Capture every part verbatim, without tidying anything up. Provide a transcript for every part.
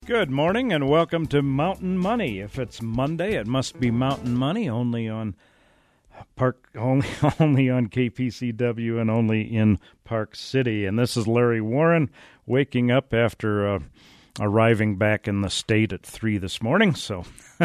Good morning and welcome to Mountain Money. If it's Monday, it must be Mountain Money, only on Park, only only on K P C W and only in Park City. And this is Larry Warren waking up after uh, arriving back in the state at three this morning. So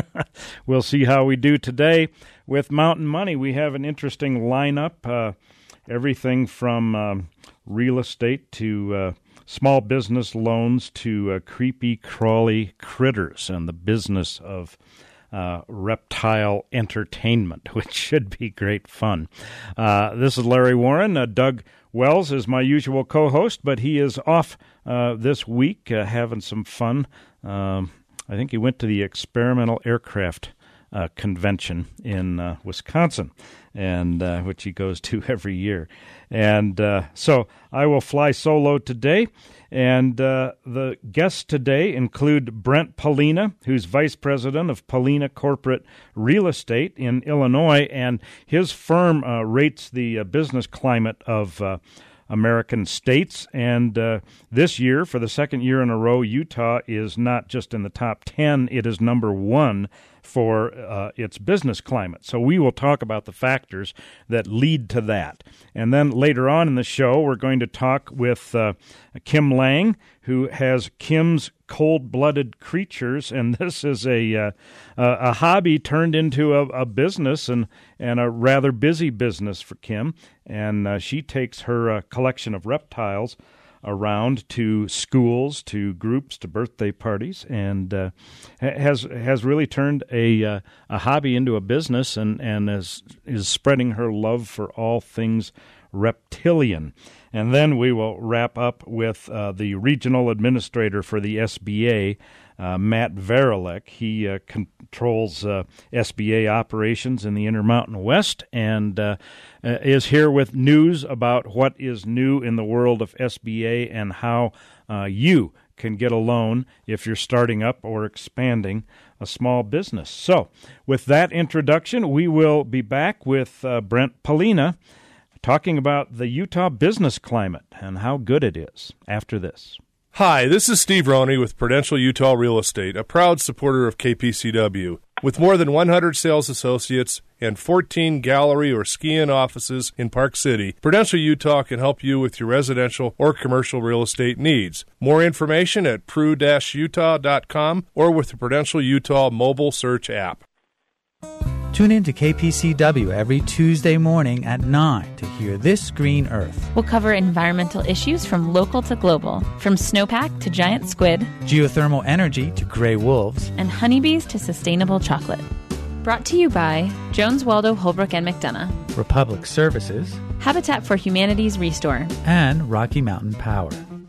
we'll see how we do today with Mountain Money. We have an interesting lineup, uh, everything from um, real estate to uh, small business loans to uh, creepy, crawly critters and the business of uh, reptile entertainment, which should be great fun. Uh, this is Larry Warren. Uh, Doug Wells is my usual co-host, but he is off uh, this week uh, having some fun. Um, I think he went to the Experimental Aircraft uh, Convention in uh, Wisconsin, and uh, which he goes to every year. And uh, so I will fly solo today. And uh, the guests today include Brent Pollina, who's Vice President of Pollina Corporate Real Estate in Illinois. And his firm uh, rates the uh, business climate of uh, American states. And uh, this year, for the second year in a row, Utah is not just in the top ten, it is number one for uh, its business climate. So we will talk about the factors that lead to that. And then later on in the show, we're going to talk with uh, Kim Lang, who has Kim's Cold-Blooded Creatures, and this is a uh, a hobby turned into a, a business, and, and a rather busy business for Kim. And uh, she takes her uh, collection of reptiles around to schools, to groups, to birthday parties, and uh, has has really turned a uh, a hobby into a business, and and is is spreading her love for all things reptilian. And then we will wrap up with uh, the regional administrator for the S B A, uh, Matt Varilek. He uh, controls uh, S B A operations in the Intermountain West, and uh, is here with news about what is new in the world of S B A and how uh, you can get a loan if you're starting up or expanding a small business. So with that introduction, we will be back with uh, Brent Pollina talking about the Utah business climate and how good it is after this. Hi, this is Steve Roney with Prudential Utah Real Estate, a proud supporter of K P C W. With more than one hundred sales associates and fourteen gallery or ski-in offices in Park City, Prudential Utah can help you with your residential or commercial real estate needs. More information at pru dash utah dot com or with the Prudential Utah mobile search app. Tune in to K P C W every Tuesday morning at nine to hear This Green Earth. We'll cover environmental issues from local to global, from snowpack to giant squid, geothermal energy to gray wolves, and honeybees to sustainable chocolate. Brought to you by Jones Waldo Holbrook and McDonough, Republic Services, Habitat for Humanity's Restore, and Rocky Mountain Power.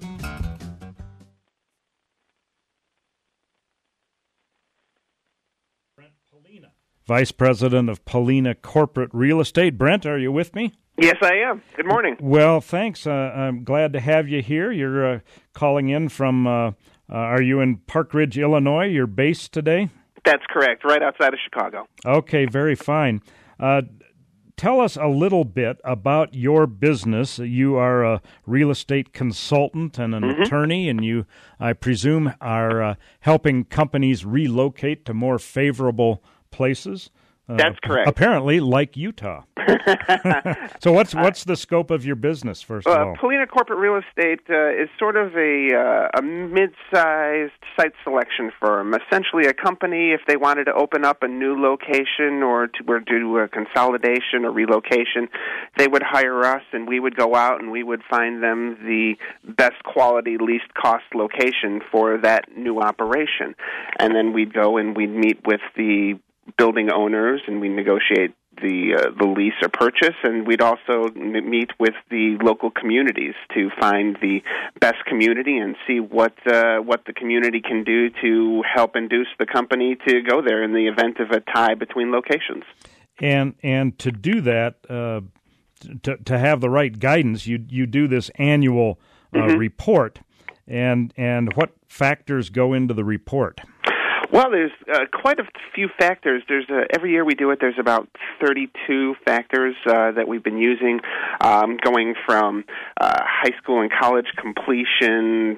Vice President of Pollina Corporate Real Estate. Brent, are you with me? Yes, I am. Good morning. Well, thanks. Uh, I'm glad to have you here. You're uh, calling in from, uh, uh, are you in Park Ridge, Illinois? You're based today? That's correct, right outside of Chicago. Okay, very fine. Uh, tell us a little bit about your business. You are a real estate consultant and an mm-hmm. attorney, and you, I presume, are uh, helping companies relocate to more favorable places. Uh, That's correct. Apparently, like Utah. So what's what's the scope of your business, first of uh, all? Pollina Corporate Real Estate uh, is sort of a, uh, a mid-sized site selection firm, essentially a company, if they wanted to open up a new location or to or do a consolidation or relocation, they would hire us, and we would go out and we would find them the best quality, least cost location for that new operation. And then we'd go and we'd meet with the building owners, and we negotiate the uh, the lease or purchase, and we'd also m- meet with the local communities to find the best community and see what uh, what the community can do to help induce the company to go there in the event of a tie between locations. And and to do that, uh, to to have the right guidance, you you do this annual uh, mm-hmm. report, and and what factors go into the report? Well, there's uh, quite a few factors. There's uh, every year we do it. There's about thirty-two factors uh, that we've been using, um, going from uh, high school and college completion,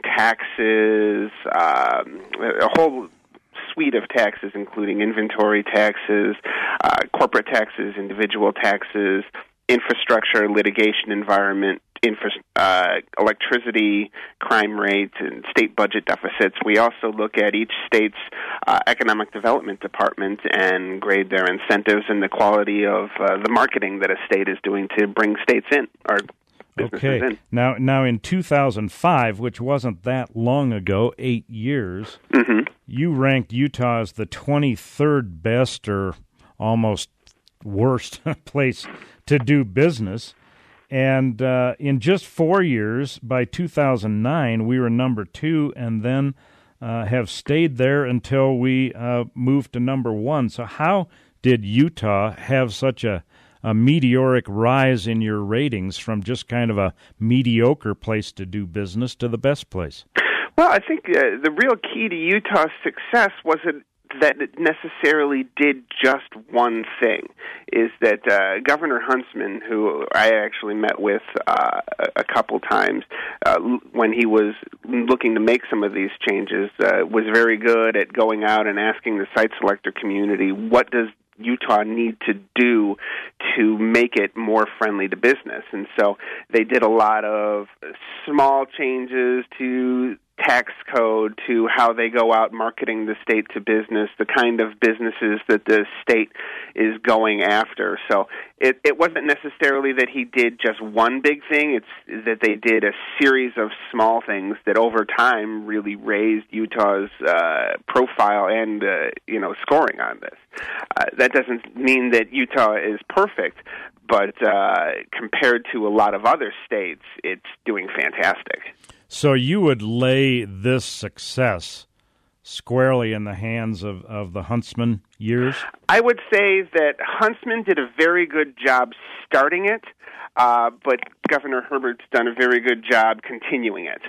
taxes, um, a whole suite of taxes, including inventory taxes, uh, corporate taxes, individual taxes, infrastructure, litigation environment, infra- uh, electricity, crime rates, and state budget deficits. We also look at each state's uh, economic development department and grade their incentives and the quality of uh, the marketing that a state is doing to bring states in, or businesses okay. in. Now, now in two thousand five, which wasn't that long ago, eight years, mm-hmm. you ranked Utah as the twenty-third best or almost worst place to do business. And uh, in just four years, by two thousand nine, we were number two, and then uh, have stayed there until we uh, moved to number one. So how did Utah have such a, a meteoric rise in your ratings from just kind of a mediocre place to do business to the best place? Well, I think uh, the real key to Utah's success wasn't that it necessarily did just one thing, is that uh, Governor Huntsman, who I actually met with uh, a couple times uh, when he was looking to make some of these changes, uh, was very good at going out and asking the site selector community, what does Utah need to do to make it more friendly to business? And so they did a lot of small changes to tax code, to how they go out marketing the state to business, the kind of businesses that the state is going after. So it, it wasn't necessarily that he did just one big thing, it's that they did a series of small things that over time really raised Utah's uh, profile and, uh, you know, scoring on this. Uh, that doesn't mean that Utah is perfect, but uh, compared to a lot of other states, it's doing fantastic. So you would lay this success squarely in the hands of, of the Huntsman years? I would say that Huntsman did a very good job starting it, uh, but Governor Herbert's done a very good job continuing it.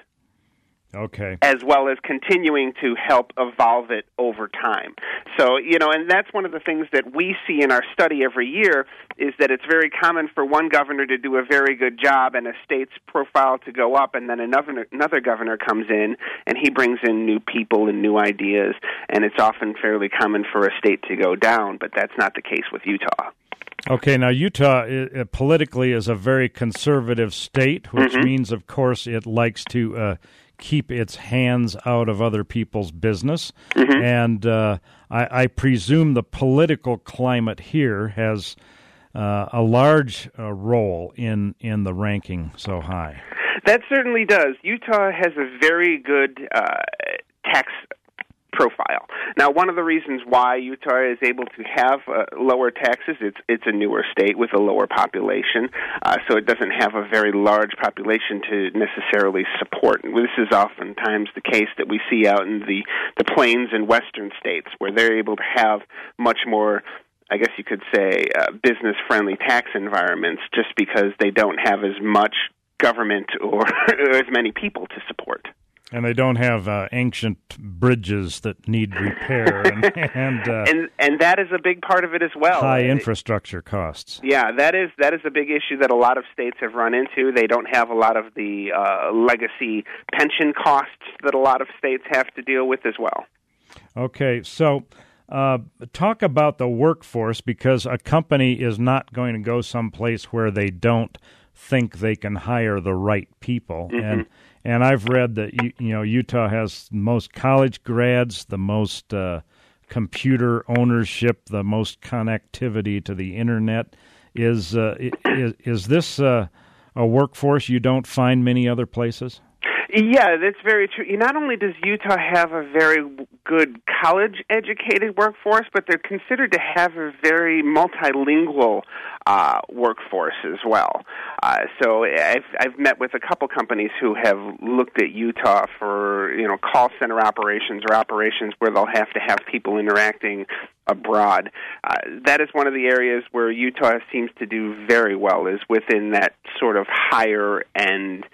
Okay. As well as continuing to help evolve it over time. So, you know, and that's one of the things that we see in our study every year, is that it's very common for one governor to do a very good job and a state's profile to go up, and then another another governor comes in and he brings in new people and new ideas, and it's often fairly common for a state to go down, but that's not the case with Utah. Okay, now Utah uh, politically is a very conservative state, which mm-hmm. means, of course, it likes to uh, keep its hands out of other people's business. Mm-hmm. And uh, I, I presume the political climate here has uh, a large uh, role in, in the ranking so high. That certainly does. Utah has a very good uh, tax profile. Now, one of the reasons why Utah is able to have uh, lower taxes, it's it's a newer state with a lower population, uh, so it doesn't have a very large population to necessarily support. And this is oftentimes the case that we see out in the, the plains and western states, where they're able to have much more, I guess you could say, uh, business-friendly tax environments, just because they don't have as much government or as many people to support. And they don't have uh, ancient bridges that need repair, and and, uh, and and that is a big part of it as well. High infrastructure costs. Yeah, that is that is a big issue that a lot of states have run into. They don't have a lot of the uh, legacy pension costs that a lot of states have to deal with as well. Okay, so uh, talk about the workforce, because a company is not going to go someplace where they don't think they can hire the right people. Mm-hmm. And and I've read that you, you know Utah has the most college grads, the most uh, computer ownership, the most connectivity to the internet. Is uh, is, is this uh, a workforce you don't find many other places? Yeah, that's very true. Not only does Utah have a very good college-educated workforce, but they're considered to have a very multilingual uh, workforce as well. Uh, so I've I've met with a couple companies who have looked at Utah for, you know, call center operations or operations where they'll have to have people interacting abroad. Uh, that is one of the areas where Utah seems to do very well, is within that sort of higher end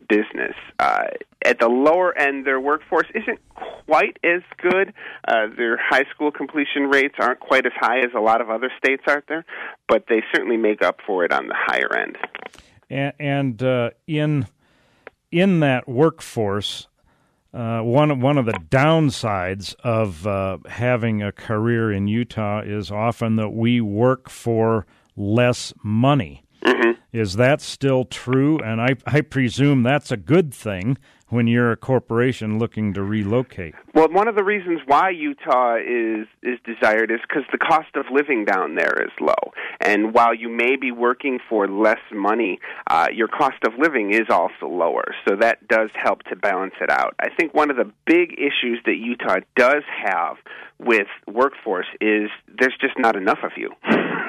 business. Uh, at the lower end, their workforce isn't quite as good. Uh, their high school completion rates aren't quite as high as a lot of other states out there, but they certainly make up for it on the higher end. And, and uh, in in that workforce, uh, one one of the downsides of uh, having a career in Utah is often that we work for less money. Mm-hmm. Is that still true? And I, I presume that's a good thing when you're a corporation looking to relocate. Well, one of the reasons why Utah is is desired is because the cost of living down there is low. And while you may be working for less money, uh, your cost of living is also lower. So that does help to balance it out. I think one of the big issues that Utah does have with workforce is there's just not enough of you.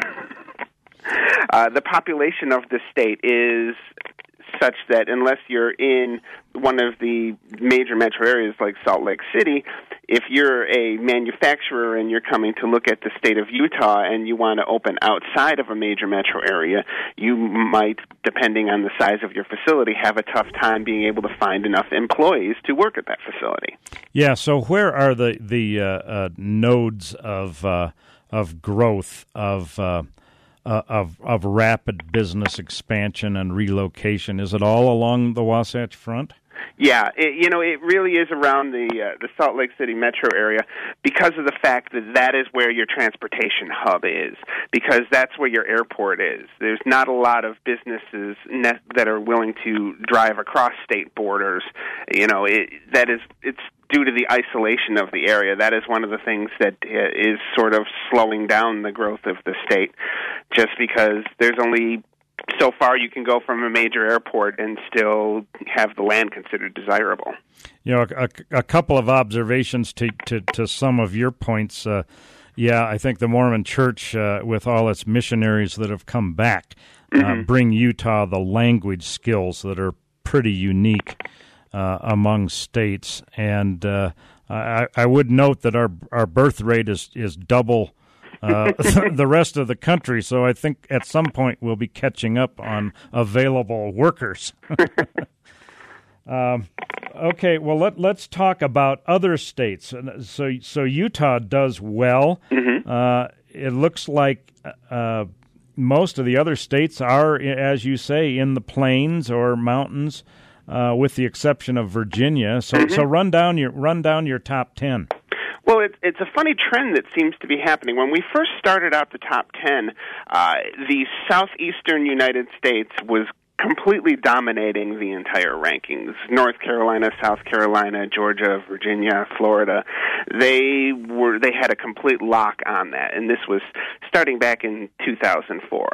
Uh, the population of the state is such that unless you're in one of the major metro areas like Salt Lake City, if you're a manufacturer and you're coming to look at the state of Utah and you want to open outside of a major metro area, you might, depending on the size of your facility, have a tough time being able to find enough employees to work at that facility. Yeah, so where are the, the uh, uh, nodes of, uh, of growth, of uh Uh, of of rapid business expansion and relocation? Is it all along the Wasatch Front? Yeah, it, you know, it really is around the uh, the Salt Lake City metro area because of the fact that that is where your transportation hub is, because that's where your airport is. There's not a lot of businesses ne- that are willing to drive across state borders. You know, it, that is it's due to the isolation of the area. That is one of the things that is sort of slowing down the growth of the state, just because there's only so far you can go from a major airport and still have the land considered desirable. You know, a, a couple of observations to, to, to some of your points. Uh, yeah, I think the Mormon Church, uh, with all its missionaries that have come back, uh, mm-hmm. bring Utah the language skills that are pretty unique uh, among states. And uh, I, I would note that our our birth rate is, is double Uh, the rest of the country, so I think at some point we'll be catching up on available workers. um, okay, well let let's talk about other states. So so Utah does well. Mm-hmm. Uh, it looks like uh, most of the other states are, as you say, in the plains or mountains, uh, with the exception of Virginia. So mm-hmm. so run down your run down your top ten. Well, it's it's a funny trend that seems to be happening. When we first started out the top ten, uh, the southeastern United States was completely dominating the entire rankings. North Carolina, South Carolina, Georgia, Virginia, Florida, they were they had a complete lock on that, and this was starting back in two thousand four.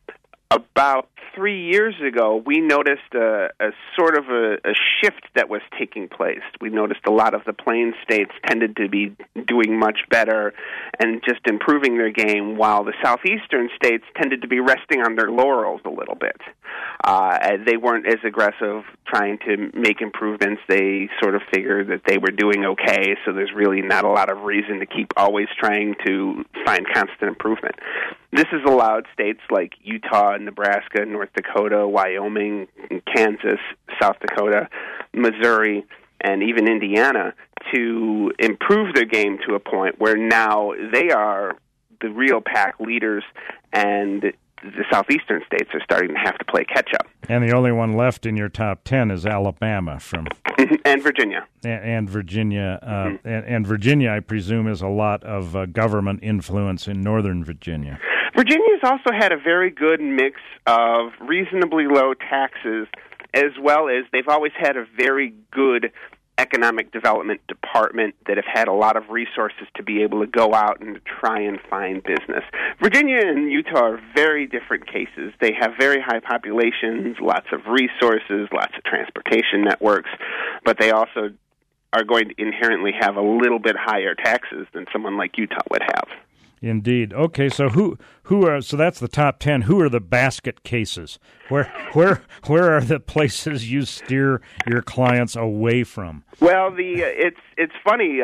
About three years ago, we noticed a, a sort of a, a shift that was taking place. We noticed a lot of the plains states tended to be doing much better and just improving their game, while the southeastern states tended to be resting on their laurels a little bit. Uh, they weren't as aggressive trying to make improvements. They sort of figured that they were doing okay, so there's really not a lot of reason to keep always trying to find constant improvement. This has allowed states like Utah, Nebraska, North Dakota, Wyoming, Kansas, South Dakota, Missouri, and even Indiana to improve their game to a point where now they are the real pack leaders, and the southeastern states are starting to have to play catch-up. And the only one left in your top ten is Alabama from and Virginia. And, and Virginia. Uh, mm-hmm. and, and Virginia, I presume, is a lot of uh, government influence in northern Virginia. Virginia's also had a very good mix of reasonably low taxes, as well as they've always had a very good economic development department that have had a lot of resources to be able to go out and try and find business. Virginia and Utah are very different cases. They have very high populations, lots of resources, lots of transportation networks, but they also are going to inherently have a little bit higher taxes than someone like Utah would have. Indeed. Okay, so who who are so that's the top ten. Who are the basket cases? Where where where are the places you steer your clients away from? Well, the uh, it's it's funny. Uh,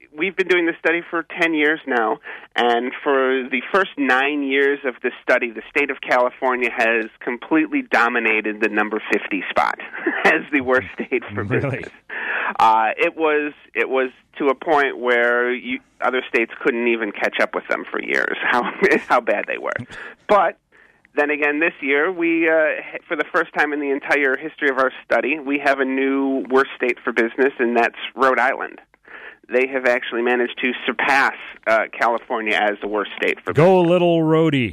we've been doing this study for ten years now, and for the first nine years of the study, the state of California has completely dominated the number fifty spot as the worst state for Really? business. Uh, it was it was to a point where you, other states couldn't even catch up with them for years, how how bad they were. But then again, this year, we, uh, for the first time in the entire history of our study, we have a new worst state for business, and that's Rhode Island. They have actually managed to surpass uh, California as the worst state for Go business. little roadie.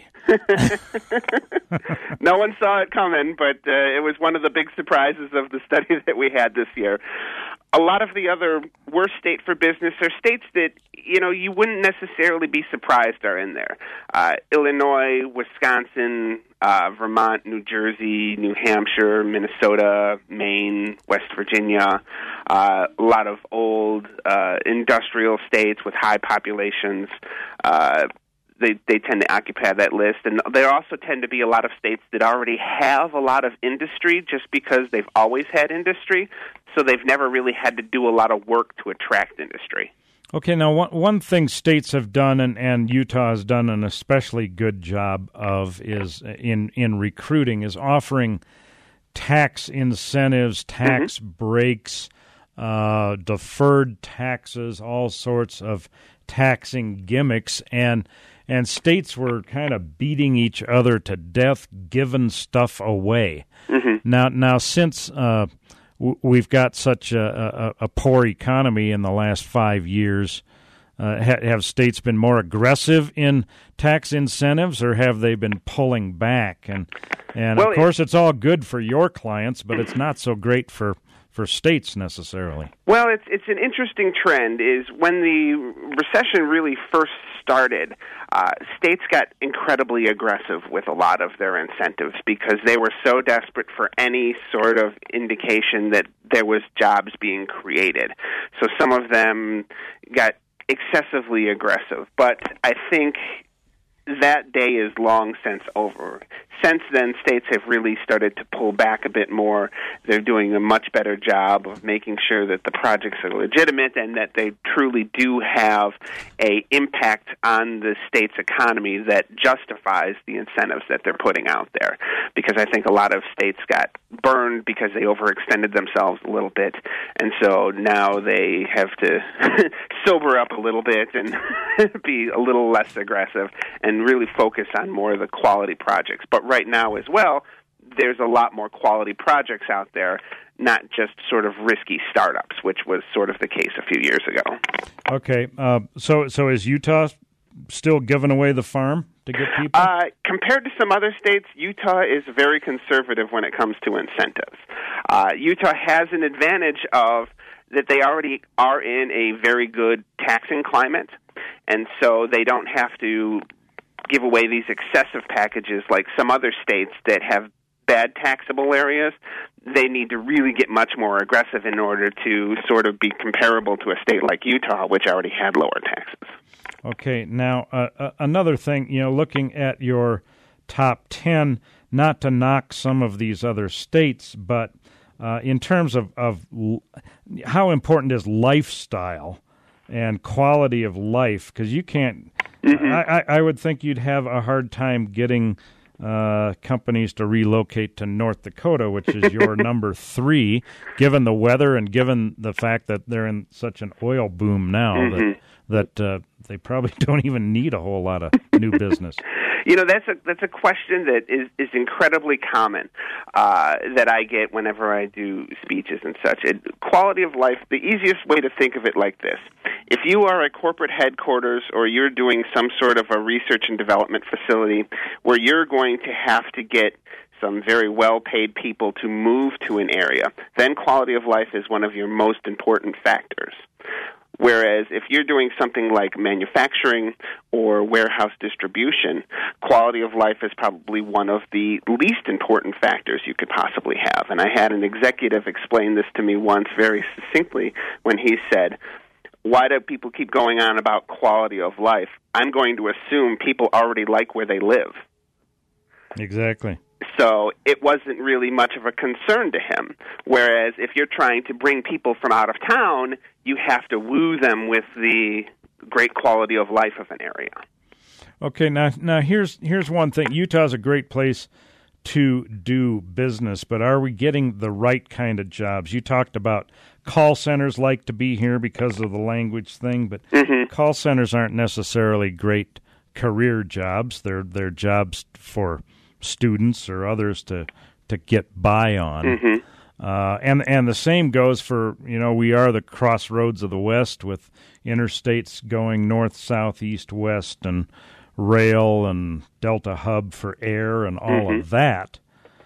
No one saw it coming, but uh, it was one of the big surprises of the study that we had this year. A lot of the other worst state for business are states that, you know, you wouldn't necessarily be surprised are in there. Uh, Illinois, Wisconsin, uh, Vermont, New Jersey, New Hampshire, Minnesota, Maine, West Virginia, uh, a lot of old uh, industrial states with high populations. Uh, They they tend to occupy that list, and there also tend to be a lot of states that already have a lot of industry just because they've always had industry, so they've never really had to do a lot of work to attract industry. Okay, now one one thing states have done, and, and Utah has done an especially good job of, is in in recruiting, is offering tax incentives, tax mm-hmm. breaks, uh, deferred taxes, all sorts of taxing gimmicks, and and states were kind of beating each other to death, giving stuff away. Mm-hmm. Now, now since uh, w- we've got such a, a, a poor economy in the last five years, uh, ha- have states been more aggressive in tax incentives, or have they been pulling back? And and well, of course, it's all good for your clients, but it's not so great for. for states necessarily. Well, it's it's an interesting trend. Is when the recession really first started, uh, states got incredibly aggressive with a lot of their incentives because they were so desperate for any sort of indication that there was jobs being created. So some of them got excessively aggressive. But I think that day is long since over. Since then, states have really started to pull back a bit more. They're doing a much better job of making sure that the projects are legitimate and that they truly do have a impact on the state's economy that justifies the incentives that they're putting out there. Because I think a lot of states got burned because they overextended themselves a little bit, and so now they have to sober up a little bit and be a little less aggressive and really focus on more of the quality projects. But right now as well, there's a lot more quality projects out there, not just sort of risky startups, which was sort of the case a few years ago. Okay, uh, so so is Utah still giving away the farm to get people? Uh, compared to some other states, Utah is very conservative when it comes to incentives. Uh, Utah has an advantage of that they already are in a very good taxing climate, and so they don't have to give away these excessive packages like some other states that have bad taxable areas. They need to really get much more aggressive in order to sort of be comparable to a state like Utah, which already had lower taxes. Okay, now uh, uh, another thing, you know, looking at your top ten, not to knock some of these other states, but uh, in terms of, of l- how important is lifestyle and quality of life, because you can't, mm-hmm. I, I would think you'd have a hard time getting uh, companies to relocate to North Dakota, which is your number three, given the weather and given the fact that they're in such an oil boom now mm-hmm. that that uh, they probably don't even need a whole lot of new business. You know, that's a that's a question that is, is incredibly common uh, that I get whenever I do speeches and such. It, quality of life, the easiest way to think of it like this. If you are a corporate headquarters or you're doing some sort of a research and development facility where you're going to have to get some very well-paid people to move to an area, then quality of life is one of your most important factors. Whereas if you're doing something like manufacturing or warehouse distribution, quality of life is probably one of the least important factors you could possibly have. And I had an executive explain this to me once very succinctly when he said, "Why do people keep going on about quality of life? I'm going to assume people already like where they live." Exactly. So it wasn't really much of a concern to him. Whereas if you're trying to bring people from out of town, you have to woo them with the great quality of life of an area. Okay, now now here's here's one thing. Utah's a great place to do business, but are we getting the right kind of jobs? You talked about call centers like to be here because of the language thing, but mm-hmm. call centers aren't necessarily great career jobs. They're they're jobs for students or others to to get by on. Mm-hmm. Uh, and and the same goes for, you know, we are the crossroads of the West with interstates going north, south, east, west, and rail and Delta Hub for air and all mm-hmm. of that.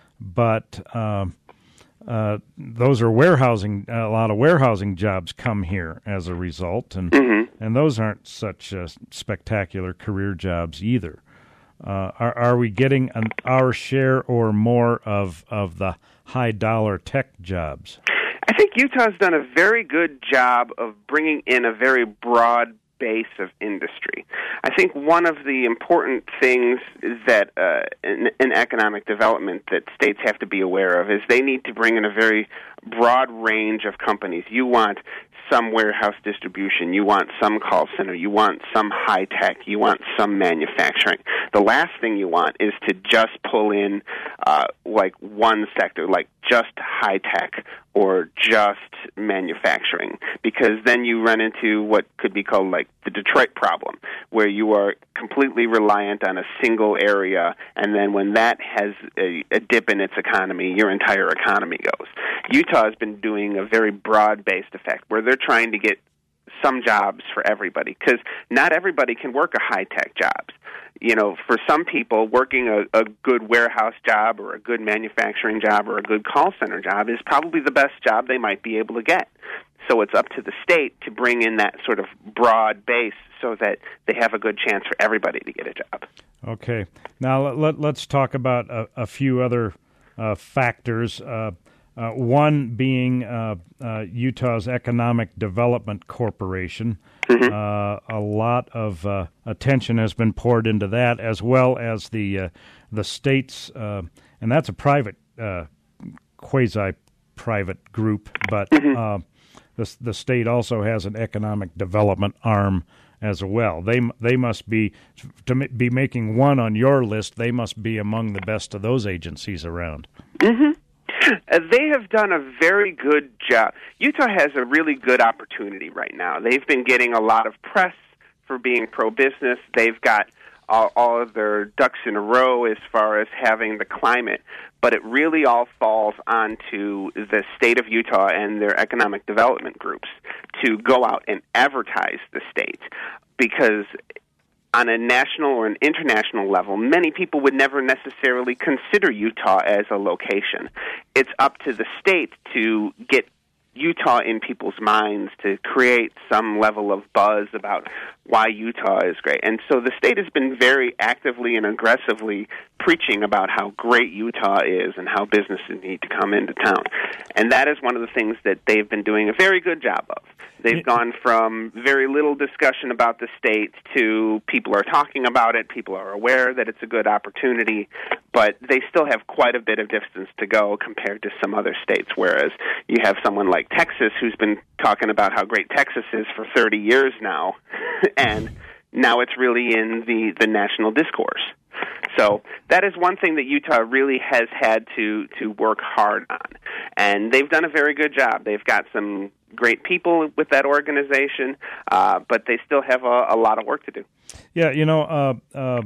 But uh, uh, those are warehousing, a lot of warehousing jobs come here as a result, and mm-hmm. and those aren't such uh, spectacular career jobs either. Uh, are, are we getting an, our share or more of, of the high-dollar tech jobs? I think Utah's done a very good job of bringing in a very broad base of industry. I think one of the important things is that uh, in, in economic development that states have to be aware of is they need to bring in a very broad range of companies. You want some warehouse distribution, you want some call center, you want some high tech, you want some manufacturing. The last thing you want is to just pull in uh, like one sector, like just high tech or just manufacturing, because then you run into what could be called like the Detroit problem, where you are completely reliant on a single area, and then when that has a, a dip in its economy, your entire economy goes. Utah has been doing a very broad-based effect, where they're trying to get some jobs for everybody, because not everybody can work a high-tech jobs. You know, for some people, working a, a good warehouse job or a good manufacturing job or a good call center job is probably the best job they might be able to get. So it's up to the state to bring in that sort of broad base so that they have a good chance for everybody to get a job. Okay. Now let, let, let's talk about a, a few other uh, factors. Uh, uh, one being uh, uh, Utah's Economic Development Corporation. Mm-hmm. Uh, a lot of uh, attention has been poured into that, as well as the uh, the state's, uh, and that's a private, uh, quasi-private group, but mm-hmm. uh, the the state also has an economic development arm as well. They they must be, to be making one on your list, they must be among the best of those agencies around. Mm-hmm. Uh, they have done a very good job. Utah has a really good opportunity right now. They've been getting a lot of press for being pro-business. They've got all, all of their ducks in a row as far as having the climate, but it really all falls onto the state of Utah and their economic development groups to go out and advertise the state, because on a national or an international level, many people would never necessarily consider Utah as a location. It's up to the state to get Utah in people's minds, to create some level of buzz about why Utah is great. And so the state has been very actively and aggressively preaching about how great Utah is and how businesses need to come into town. And that is one of the things that they've been doing a very good job of. They've gone from very little discussion about the state to people are talking about it, people are aware that it's a good opportunity, but they still have quite a bit of distance to go compared to some other states, whereas you have someone like Texas who's been talking about how great Texas is for thirty years now, and now it's really in the, the national discourse. So that is one thing that Utah really has had to, to work hard on. And they've done a very good job. They've got some great people with that organization, uh, but they still have a, a lot of work to do. Yeah, you know, uh, uh,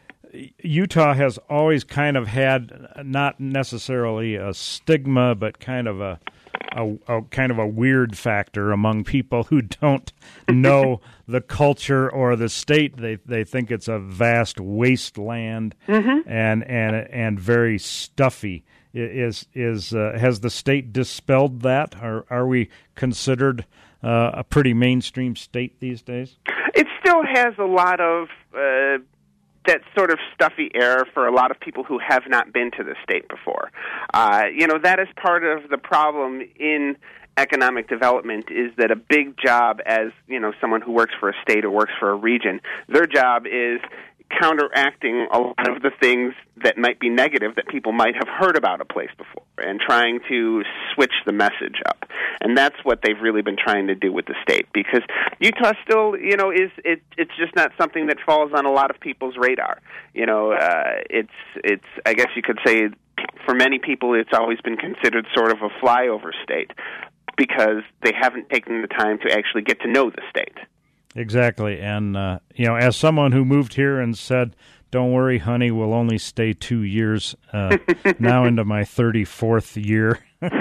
Utah has always kind of had not necessarily a stigma, but kind of a A, a kind of a weird factor among people who don't know the culture or the state. They they think it's a vast wasteland mm-hmm. and and and very stuffy. Is is uh, has the state dispelled that? Are are we considered uh, a pretty mainstream state these days? It still has a lot of Uh that sort of stuffy air for a lot of people who have not been to the state before. Uh, you know, that is part of the problem in economic development, is that a big job as, you know, someone who works for a state or works for a region, their job is counteracting a lot of the things that might be negative that people might have heard about a place before, and trying to switch the message up. And that's what they've really been trying to do with the state, because Utah still, you know, is it, it's just not something that falls on a lot of people's radar. You know, uh, it's it's I guess you could say for many people it's always been considered sort of a flyover state, because they haven't taken the time to actually get to know the state. Exactly. And, uh, you know, as someone who moved here and said, don't worry, honey, we'll only stay two years, uh, now into my thirty-fourth year.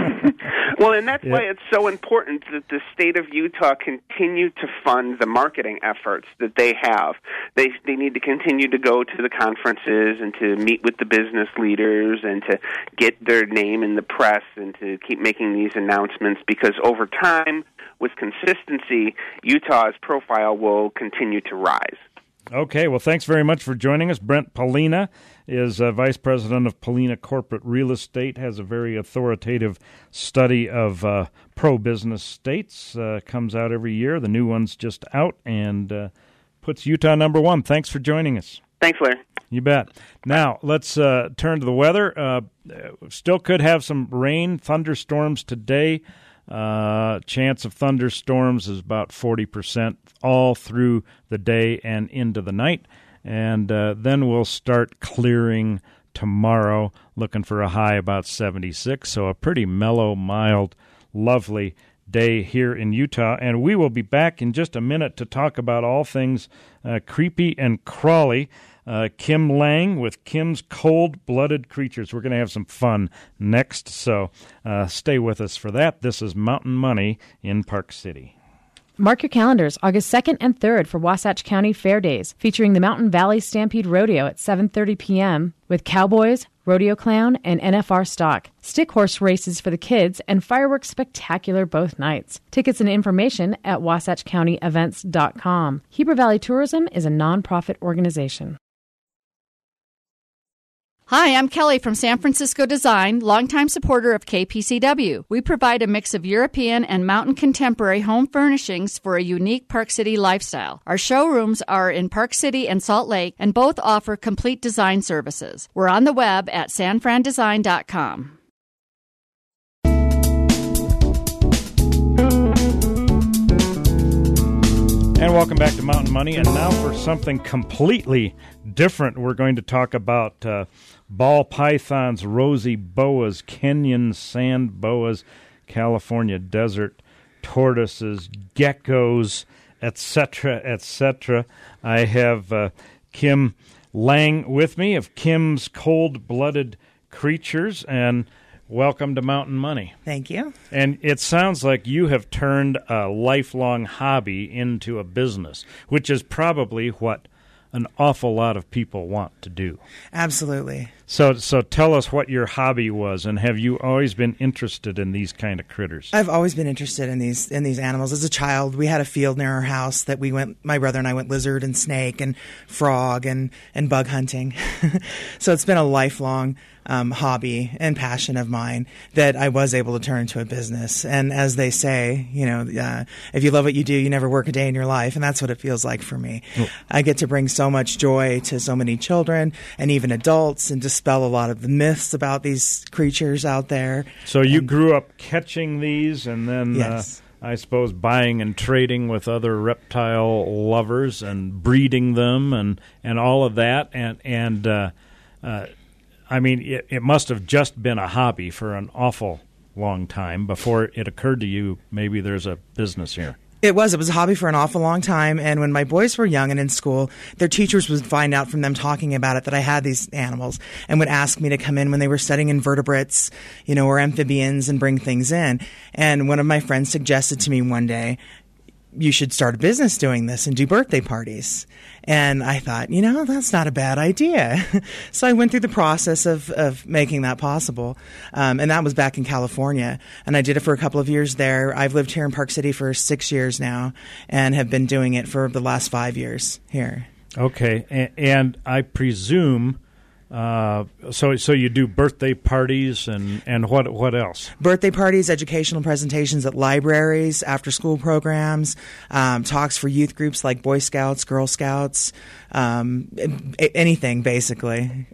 Well, and that's yeah. why it's so important that the state of Utah continue to fund the marketing efforts that they have. They they need to continue to go to the conferences and to meet with the business leaders and to get their name in the press and to keep making these announcements, because over time, with consistency, Utah's profile will continue to rise. Okay, well, thanks very much for joining us. Brent Pollina is uh, Vice President of Pollina Corporate Real Estate, has a very authoritative study of uh, pro-business states, uh, comes out every year. The new one's just out, and uh, puts Utah number one. Thanks for joining us. Thanks, Larry. You bet. Now, let's uh, turn to the weather. Uh, still could have some rain, thunderstorms today. Uh, chance of thunderstorms is about forty percent all through the day and into the night. And uh, then we'll start clearing tomorrow, looking for a high about seventy-six. So a pretty mellow, mild, lovely day here in Utah. And we will be back in just a minute to talk about all things uh, creepy and crawly. Uh, Kim Lang with Kim's Cold-Blooded Creatures. We're going to have some fun next, so uh, stay with us for that. This is Mountain Money in Park City. Mark your calendars, August second and third for Wasatch County Fair Days, featuring the Mountain Valley Stampede Rodeo at seven thirty p.m. with cowboys, rodeo clown, and N F R stock, stick horse races for the kids, and fireworks spectacular both nights. Tickets and information at wasatch county events dot com. Heber Valley Tourism is a nonprofit organization. Hi, I'm Kelly from San Francisco Design, longtime supporter of K P C W. We provide a mix of European and mountain contemporary home furnishings for a unique Park City lifestyle. Our showrooms are in Park City and Salt Lake, and both offer complete design services. We're on the web at san fran design dot com. And welcome back to Mountain Money. And now for something completely different, we're going to talk about uh, ball pythons, rosy boas, Kenyan sand boas, California desert tortoises, geckos, et cetera, et cetera. I have uh, Kim Lang with me of Kim's Cold-Blooded Creatures, and welcome to Mountain Money. Thank you. And it sounds like you have turned a lifelong hobby into a business, which is probably what an awful lot of people want to do. Absolutely. So so tell us what your hobby was, and have you always been interested in these kind of critters? I've always been interested in these in these animals. As a child, we had a field near our house that we went, my brother and I went lizard and snake and frog and, and bug hunting. So it's been a lifelong um, hobby and passion of mine that I was able to turn into a business. And as they say, you know, uh, if you love what you do, you never work a day in your life. And that's what it feels like for me. Oh. I get to bring so much joy to so many children and even adults, and dispel a lot of the myths about these creatures out there. So you and, grew up catching these, and then yes. uh, I suppose buying and trading with other reptile lovers and breeding them and, and all of that. And, and uh, uh, I mean, it, it must have just been a hobby for an awful long time before it occurred to you maybe there's a business here. It was. It was a hobby for an awful long time. And when my boys were young and in school, their teachers would find out from them talking about it that I had these animals and would ask me to come in when they were studying invertebrates, you know, or amphibians, and bring things in. And one of my friends suggested to me one day, you should start a business doing this and do birthday parties. And I thought, you know, that's not a bad idea. So I went through the process of, of making that possible. Um, and that was back in California. And I did it for a couple of years there. I've lived here in Park City for six years now and have been doing it for the last five years here. Okay. And, and I presume Uh, so so you do birthday parties and, and what what else? Birthday parties, educational presentations at libraries, after-school programs, um, talks for youth groups like Boy Scouts, Girl Scouts, um, anything, basically.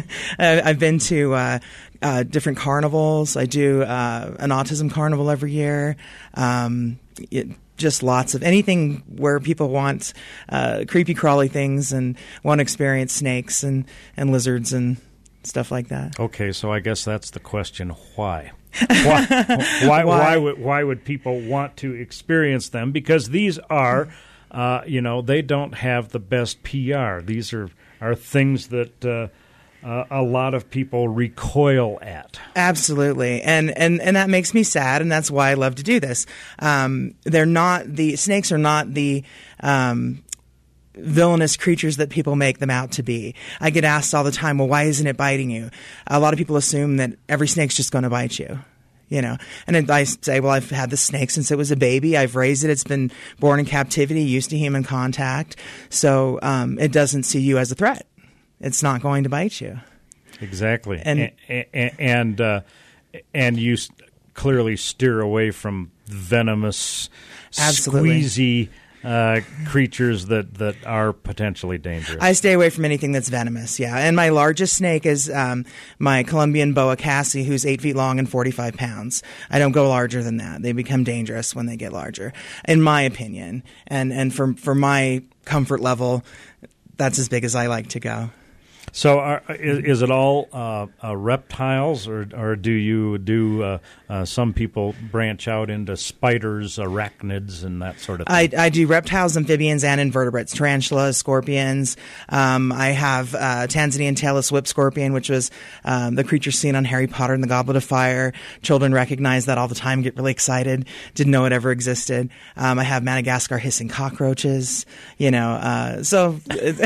I've been to uh, uh, different carnivals. I do uh, an autism carnival every year. Um, it, Just lots of anything where people want uh, creepy crawly things and want to experience snakes and, and lizards and stuff like that. Okay, so I guess that's the question: why? Why? why, why? Why would why would people want to experience them? Because these are, uh, you know, they don't have the best P R. These are are things that. Uh, Uh, a lot of people recoil at. Absolutely. And, and, and that makes me sad, and that's why I love to do this. Um, they're not the snakes are not the um, villainous creatures that people make them out to be. I get asked all the time, well, why isn't it biting you? A lot of people assume that every snake's just going to bite you. You know, and I say, well, I've had this snake since it was a baby. I've raised it. It's been born in captivity, used to human contact. So um, it doesn't see you as a threat. It's not going to bite you. Exactly. And and and, uh, and you clearly steer away from venomous, Absolutely. squeezy uh, creatures that, that are potentially dangerous. I stay away from anything that's venomous, yeah. And my largest snake is um, my Colombian boa cassie, who's eight feet long and forty-five pounds. I don't go larger than that. They become dangerous when they get larger, in my opinion. And, and for, for my comfort level, that's as big as I like to go. So, are, is, is it all uh, uh, reptiles, or or do you do uh, uh, some people branch out into spiders, arachnids, and that sort of thing? I, I do reptiles, amphibians, and invertebrates, tarantulas, scorpions. Um, I have uh, Tanzanian tailless whip scorpion, which was um, the creature seen on Harry Potter and the Goblet of Fire. Children recognize that all the time, get really excited, didn't know it ever existed. Um, I have Madagascar hissing cockroaches, you know, uh, so...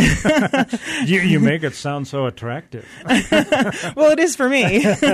you, you make it sound so attractive. Well, it is for me.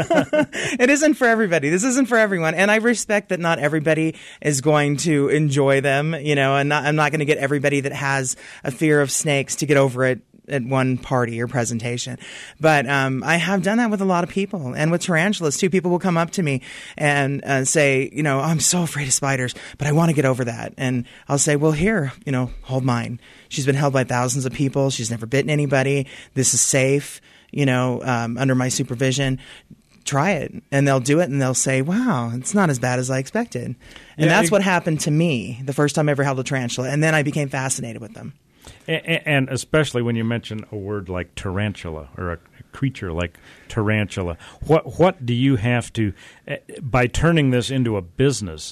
It isn't for everybody. This isn't for everyone. And I respect that not everybody is going to enjoy them, you know, and not, I'm not going to get everybody that has a fear of snakes to get over it at one party or presentation. But um, I have done that with a lot of people, and with tarantulas too. People will come up to me and uh, say, you know, oh, I'm so afraid of spiders, but I want to get over that. And I'll say, well, here, you know, hold mine. She's been held by thousands of people. She's never bitten anybody. This is safe, you know, um, under my supervision. Try it. And they'll do it, and they'll say, wow, it's not as bad as I expected. And yeah, that's it, what happened to me the first time I ever held a tarantula. And then I became fascinated with them. And especially when you mention a word like tarantula, or a creature like tarantula, what what do you have to, by turning this into a business,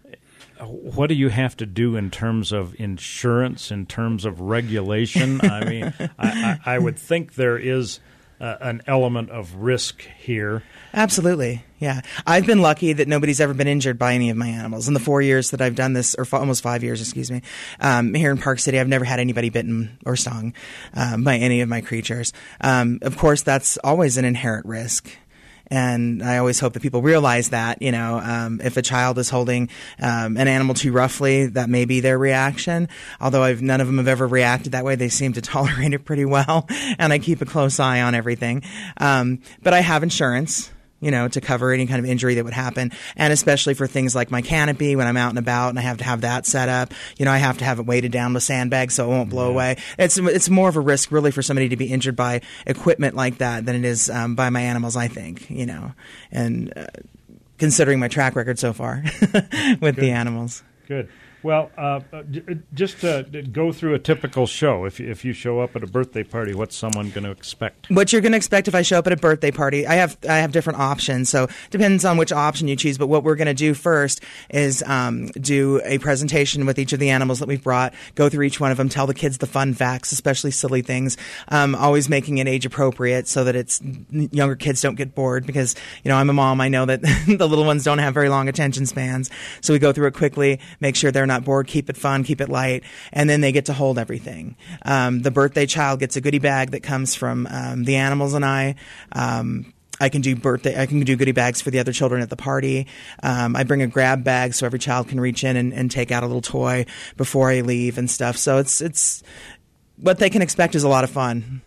what do you have to do in terms of insurance, in terms of regulation? I mean, I, I, I would think there is uh, an element of risk here. Absolutely, yeah. I've been lucky that nobody's ever been injured by any of my animals. In the four years that I've done this, or f- almost five years, excuse me, um, here in Park City, I've never had anybody bitten or stung um, by any of my creatures. Um, of course, that's always an inherent risk. And I always hope that people realize that, you know, um, if a child is holding um, an animal too roughly, that may be their reaction. Although I've, none of them have ever reacted that way. They seem to tolerate it pretty well. And I keep a close eye on everything. Um, but I have insurance, you know, to cover any kind of injury that would happen. And especially for things like my canopy, when I'm out and about and I have to have that set up, you know, I have to have it weighted down with sandbags so it won't blow yeah. away. It's it's more of a risk really for somebody to be injured by equipment like that than it is um, by my animals, I think, you know, and uh, considering my track record so far with Good. the animals. Good. Well, uh, just to go through a typical show, if if you show up at a birthday party, what's someone going to expect? What you're going to expect if I show up at a birthday party, I have I have different options, so it depends on which option you choose. But what we're going to do first is um, do a presentation with each of the animals that we've brought, go through each one of them, tell the kids the fun facts, especially silly things, um, always making it age appropriate so that it's younger kids don't get bored, because, you know, I'm a mom. I know that the little ones don't have very long attention spans. So we go through it quickly, make sure they're not bored, keep it fun, keep it light, and then they get to hold everything. Um, the birthday child gets a goodie bag that comes from um, the animals and I. Um, I can do birthday. I can do goodie bags for the other children at the party. Um, I bring a grab bag so every child can reach in and, and take out a little toy before I leave and stuff. So it's it's what they can expect is a lot of fun.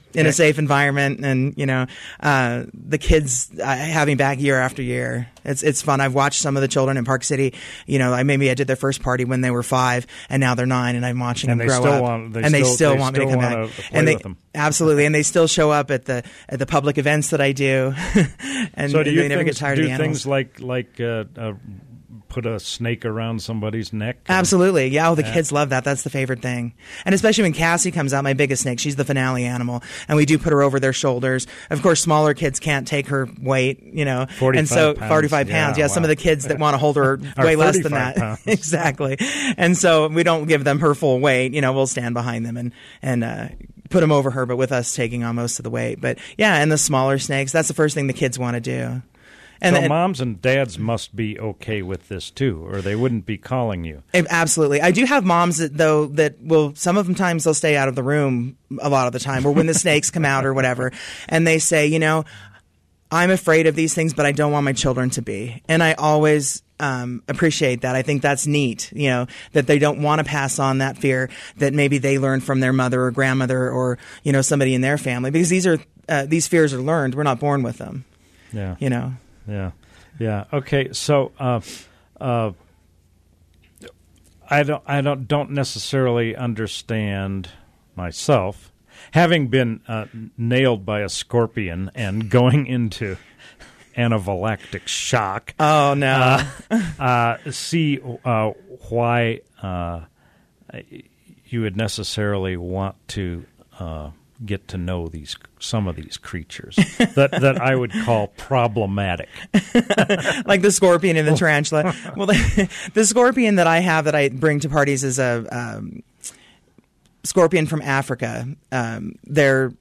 in a safe environment, and you know, uh, the kids uh, having back year after year. It's it's fun. I've watched some of the children in Park City. You know, I maybe I did their first party when they were five, and now they're nine, and I'm watching and them they grow still up. Want, they and still, they still they want still me to come wanna back. Play and they with them. absolutely, and they still show up at the at the public events that I do. and so do and you they never things, get tired do of the animals. things like like uh, uh, put a snake around somebody's neck? Absolutely. Yeah, oh, the yeah. kids love that. That's the favorite thing. And especially when Cassie comes out, my biggest snake, she's the finale animal, and we do put her over their shoulders. Of course, smaller kids can't take her weight, you know. forty-five and so pounds. forty-five pounds. Yeah, Yeah, some wow. of the kids that want to hold her way less than thirty-five that. pounds. Exactly. And so we don't give them her full weight. You know, we'll stand behind them and, and, uh, put them over her, but with us taking on most of the weight. But yeah, and the smaller snakes, that's the first thing the kids want to do. And so then, moms and dads must be okay with this too, or they wouldn't be calling you. Absolutely. I do have moms that, though, that will, some of them times they'll stay out of the room a lot of the time, or when the snakes come out or whatever, and they say, you know, I'm afraid of these things, but I don't want my children to be. And I always um, appreciate that. I think that's neat, you know, that they don't want to pass on that fear that maybe they learned from their mother or grandmother or, you know, somebody in their family, because these are, uh, these fears are learned. We're not born with them. Yeah. You know. Yeah, yeah. Okay, so uh, uh, I don't, I don't, don't necessarily understand myself, having been uh, nailed by a scorpion and going into anaphylactic shock. Oh no! Uh, uh, see uh, why uh, you would necessarily want to. Uh, get to know these some of these creatures that that I would call problematic, like the scorpion and the tarantula. Well, the, the scorpion that I have that I bring to parties is a um, scorpion from Africa. Um, they're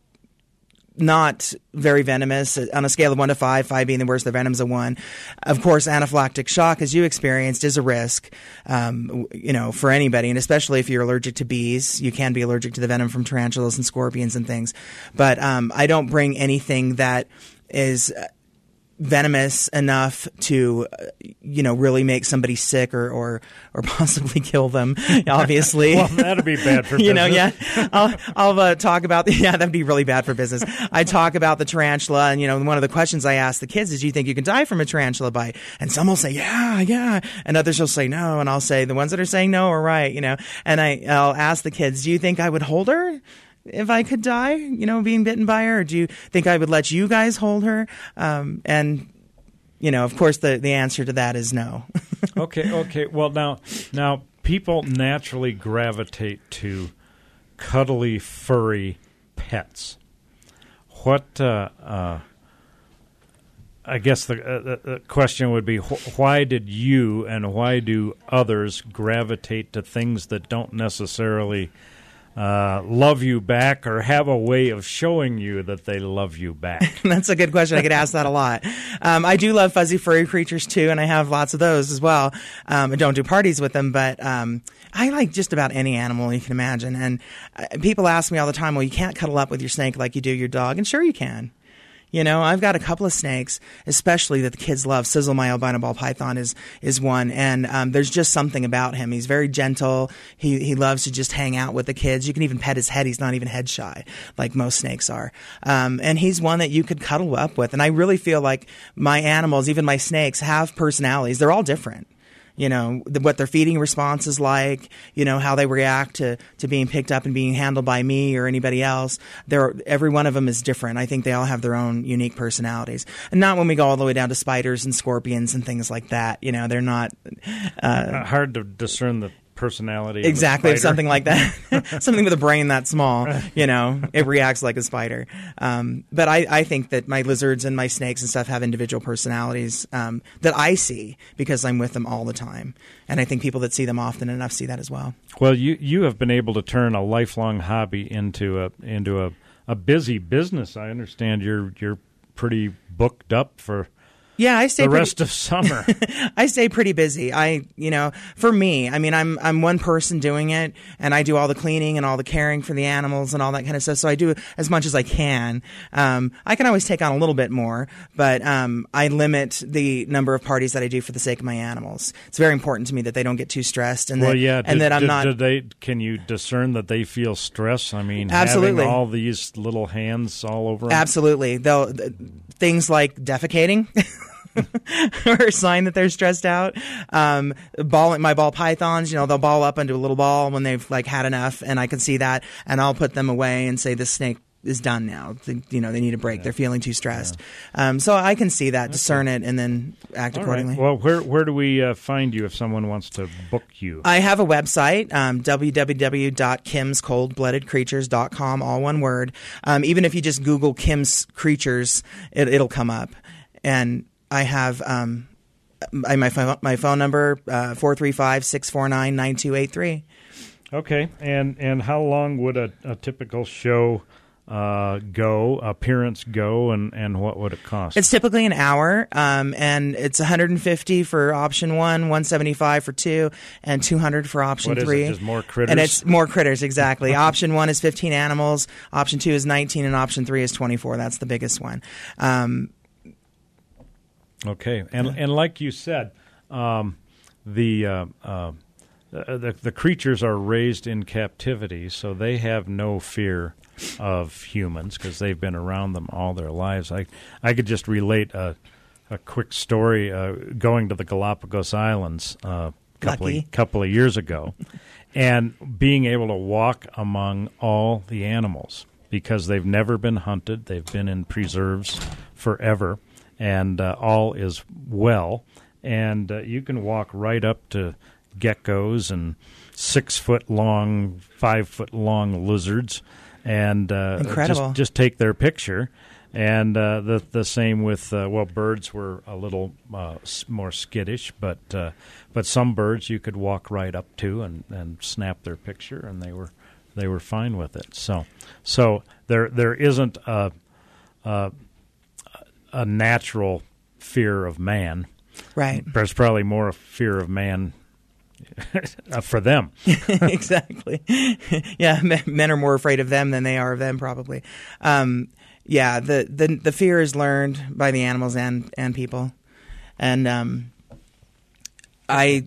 not very venomous. On a scale of one to five, five being the worst, the venom's a one. Of course, anaphylactic shock, as you experienced, is a risk, um, you know, for anybody, and especially if you're allergic to bees. You can be allergic to the venom from tarantulas and scorpions and things. But um, I don't bring anything that is venomous enough to, uh, you know, really make somebody sick or, or, or possibly kill them, obviously. Well, that'd be bad for business. You know, yeah. I'll, I'll uh, talk about, the, yeah, that'd be really bad for business. I talk about the tarantula, and, you know, one of the questions I ask the kids is, do you think you can die from a tarantula bite? And some will say, yeah, yeah. And others will say no. And I'll say, the ones that are saying no are right, you know. And I, I'll ask the kids, do you think I would hold her if I could die, you know, being bitten by her? Or do you think I would let you guys hold her? Um, and, you know, of course, the, the answer to that is no. okay, okay. Well, now, now people naturally gravitate to cuddly, furry pets. What, uh, uh, I guess the, uh, the question would be, wh- why did you and why do others gravitate to things that don't necessarily Uh, love you back or have a way of showing you that they love you back? That's a good question. I get asked that a lot. Um, I do love fuzzy furry creatures too, and I have lots of those as well. Um, I don't do parties with them, but um, I like just about any animal you can imagine. And uh, people ask me all the time, well, you can't cuddle up with your snake like you do your dog. And sure you can. You know, I've got a couple of snakes, especially that the kids love. Sizzle, my albino ball python, is is one, and um, there's just something about him. He's very gentle. He he loves to just hang out with the kids. You can even pet his head. He's not even head shy like most snakes are. Um, and he's one that you could cuddle up with. And I really feel like my animals, even my snakes, have personalities. They're all different. You know, the, what their feeding response is like, you know, how they react to, to being picked up and being handled by me or anybody else. They're, every one of them is different. I think they all have their own unique personalities. And not when we go all the way down to spiders and scorpions and things like that. You know, they're not... Uh, hard to discern the personality exactly of a spider. Something like that. Something with a brain that small, you know, it reacts like a spider. Um, but I, I think that my lizards and my snakes and stuff have individual personalities um, that I see because I'm with them all the time. And I think people that see them often enough see that as well. Well, you you have been able to turn a lifelong hobby into a into a, a busy business. I understand you're you're pretty booked up for Yeah, I stay the pretty, rest of summer. I stay pretty busy. I, you know, for me, I mean, I'm I'm one person doing it, and I do all the cleaning and all the caring for the animals and all that kind of stuff. So I do as much as I can. Um, I can always take on a little bit more, but um, I limit the number of parties that I do for the sake of my animals. It's very important to me that they don't get too stressed, and well, that, yeah, and did, that I'm did, not. Did they? Can you discern that they feel stress? I mean, Absolutely. having all these little hands all over them? Absolutely. They'll th- things like defecating. Or a sign that they're stressed out. Um, ball, my ball pythons, you know, they'll ball up into a little ball when they've like had enough, and I can see that, and I'll put them away and say, this snake is done now. They, you know, they need a break. Yeah. They're feeling too stressed. Yeah. Um, so I can see that, okay. discern it, and then act All accordingly. Right. Well, where where do we uh, find you if someone wants to book you? I have a website, um, w w w dot kims cold blooded creatures dot com, all one word. Um, even if you just Google Kim's Creatures, it, it'll come up. And I have um, my phone, my phone number, uh, four three five, six four nine, nine two eight three. Okay. And and how long would a, a typical show uh, go, appearance go, and, and what would it cost? It's typically an hour, um, and it's one hundred fifty for option one, one seventy-five for two, and two hundred for option what three. Is it, just more critters? And it's more critters, exactly. Option one is fifteen animals, option two is nineteen, and option three is twenty-four. That's the biggest one. Um Okay, and and like you said, um, the, uh, uh, the the creatures are raised in captivity, so they have no fear of humans because they've been around them all their lives. I I could just relate a a quick story uh, going to the Galapagos Islands a uh, couple of, couple of years ago, and being able to walk among all the animals because they've never been hunted, they've been in preserves forever. And uh, all is well, and uh, you can walk right up to geckos and six-foot-long, five-foot-long lizards, and uh, Incredible. Just, just take their picture. And uh, the the same with uh, well, birds were a little uh, more skittish, but uh, but some birds you could walk right up to and, and snap their picture, and they were they were fine with it. So so there there isn't a, a a natural fear of man. Right. There's probably more fear of man for them. Exactly. Yeah, men are more afraid of them than they are of them, probably. Um, yeah, the, the the fear is learned by the animals and, and people. And um, I...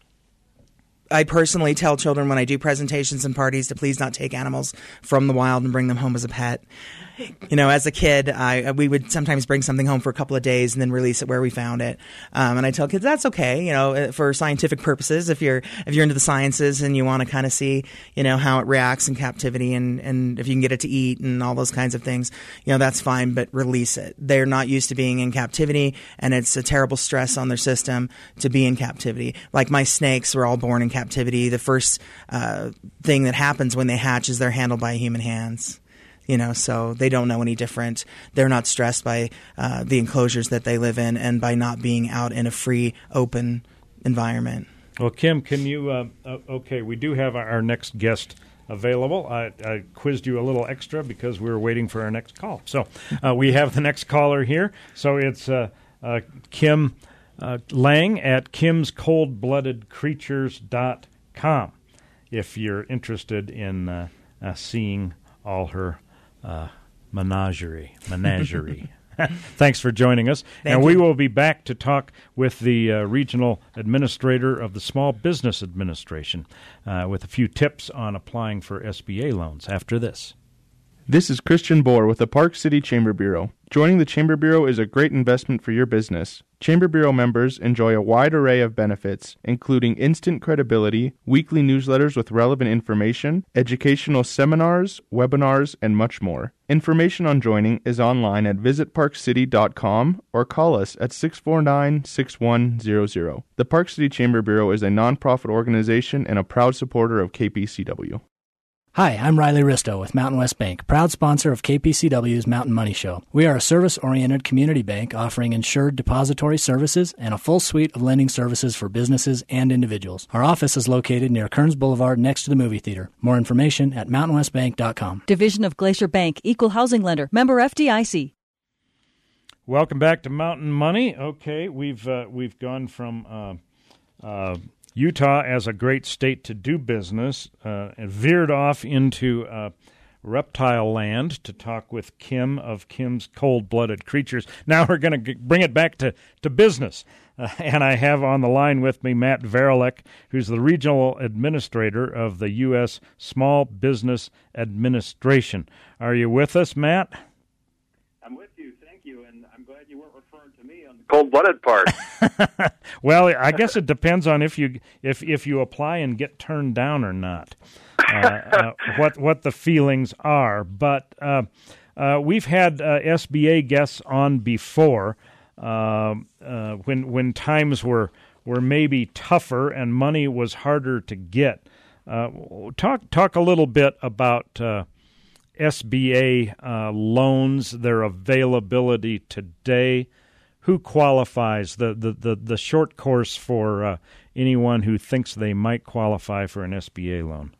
I personally tell children when I do presentations and parties to please not take animals from the wild and bring them home as a pet. You know, as a kid, I we would sometimes bring something home for a couple of days and then release it where we found it. Um, and I tell kids that's okay, you know, for scientific purposes. If you're if you're into the sciences and you want to kind of see, you know, how it reacts in captivity and, and if you can get it to eat and all those kinds of things, you know, that's fine. But release it. They're not used to being in captivity, and it's a terrible stress on their system to be in captivity. Like my snakes were all born in captivity. The first uh, thing that happens when they hatch is they're handled by human hands. You know, so they don't know any different. They're not stressed by uh, the enclosures that they live in and by not being out in a free, open environment. Well, Kim, can you uh, – uh, okay, we do have our next guest available. I, I quizzed you a little extra because we were waiting for our next call. So uh, we have the next caller here. So it's uh, uh, Kim uh, Lang at kims cold blooded creatures dot com if you're interested in uh, uh, seeing all her – Uh, menagerie, menagerie. Thanks for joining us. Thank and you. we will be back to talk with the uh, regional administrator of the Small Business Administration uh, with a few tips on applying for S B A loans after this. This is Christian Bohr with the Park City Chamber Bureau. Joining the Chamber Bureau is a great investment for your business. Chamber Bureau members enjoy a wide array of benefits, including instant credibility, weekly newsletters with relevant information, educational seminars, webinars, and much more. Information on joining is online at visit park city dot com or call us at six four nine, six one zero zero. The Park City Chamber Bureau is a nonprofit organization and a proud supporter of K P C W. Hi, I'm Riley Risto with Mountain West Bank, proud sponsor of K P C W's Mountain Money Show. We are a service-oriented community bank offering insured depository services and a full suite of lending services for businesses and individuals. Our office is located near Kearns Boulevard next to the movie theater. More information at mountain west bank dot com. Division of Glacier Bank, Equal Housing Lender, member F D I C. Welcome back to Mountain Money. Okay, we've uh, we've gone from uh, uh, Utah as a great state to do business uh, and veered off into uh, reptile land to talk with Kim of Kim's Cold-Blooded Creatures. Now we're going to bring it back to, to business. Uh, and I have on the line with me Matt Varilek, who's the Regional Administrator of the U S Small Business Administration. Are you with us, Matt? I'm with you, thank you, and I'm glad you weren't referring to me on the cold-blooded part. Well, I guess it depends on if you if if you apply and get turned down or not. Uh, uh, what what the feelings are, but uh, uh, we've had uh, S B A guests on before uh, uh, when when times were were maybe tougher and money was harder to get. Uh, talk talk a little bit about uh, S B A uh, loans, their availability today. Who qualifies, the, the, the, the short course for uh, anyone who thinks they might qualify for an S B A loan?